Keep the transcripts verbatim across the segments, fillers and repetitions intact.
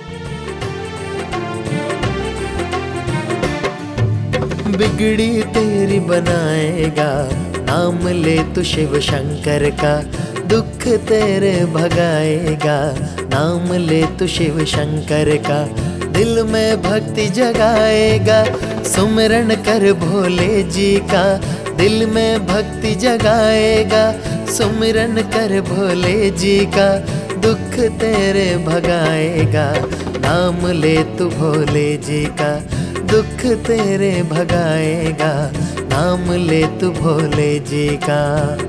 बिगड़ी तेरी बनाएगा, नाम ले तू शिव शंकर का। दुख तेरे भगाएगा, नाम ले तू शिव शंकर का। दिल में भक्ति जगाएगा, सुमिरन कर भोले जी का। दिल में भक्ति जगाएगा, सुमिरन कर भोले जी का। दुख तेरे भगाएगा, नाम ले तू भोले जी का। दुख तेरे भगाएगा, नाम ले तू भोले जी का।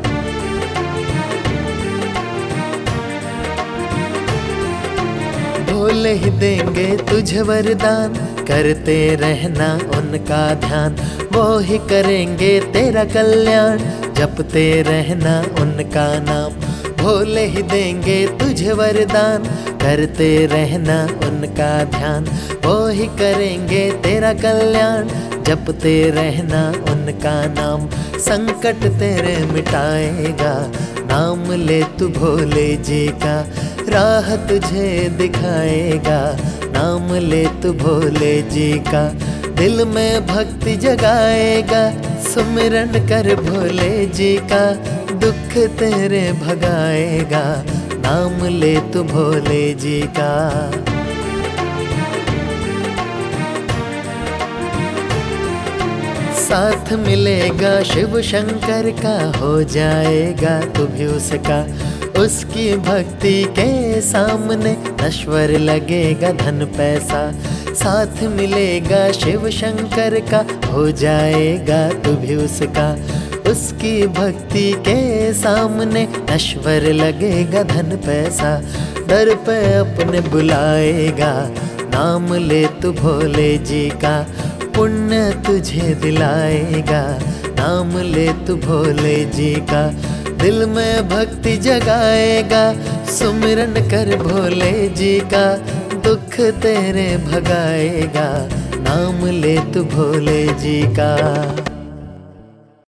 भोले ही देंगे तुझे वरदान, करते रहना उनका ध्यान। वो ही करेंगे तेरा कल्याण, जपते रहना उनका नाम। भोले ही देंगे तुझे वरदान, करते रहना उनका ध्यान। वो ही करेंगे तेरा कल्याण, जपते रहना उनका नाम। संकट तेरे मिटाएगा, नाम ले तू भोले जी का। राह तुझे दिखाएगा, नाम ले तू भोले जी का। दिल में भक्ति जगाएगा, सुमिरन कर भोले जी का। दुख तेरे भगाएगा, नाम ले तू भोले जी का। साथ मिलेगा शिव शंकर का, हो जाएगा तू भी उसका। उसकी भक्ति के सामने नश्वर लगेगा धन पैसा। साथ मिलेगा शिव शंकर का, हो जाएगा तू भी उसका। उसकी भक्ति के सामने नश्वर लगेगा धन पैसा। दर पे अपने बुलाएगा, नाम ले तू भोले जी का। पुण्य तुझे दिलाएगा, नाम ले तू भोले जी का। दिल में भक्ति जगाएगा, सुमिरन कर भोले जी का। दुख तेरे भगाएगा, नाम ले तू भोले जी का।